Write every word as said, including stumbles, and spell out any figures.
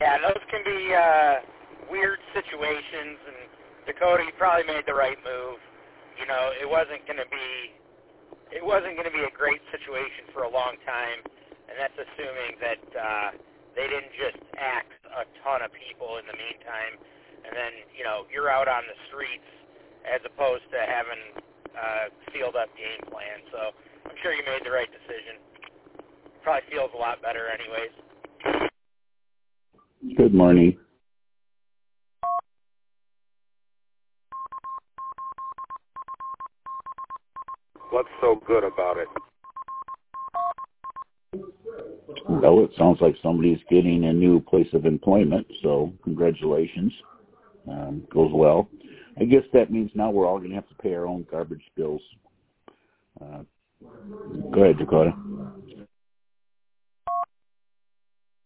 Yeah, those can be uh, weird situations, and Dakota, you probably made the right move. You know, it wasn't going to be it wasn't going to be a great situation for a long time, and that's assuming that uh, they didn't just axe a ton of people in the meantime, and then, you know, you're out on the streets as opposed to having uh, sealed up game plan. So I'm sure you made the right decision. Probably feels a lot better anyways. Good morning. What's so good about it? Well, it sounds like somebody's getting a new place of employment, so congratulations. Um, goes well. I guess that means now we're all going to have to pay our own garbage bills. Uh, go ahead, Dakota.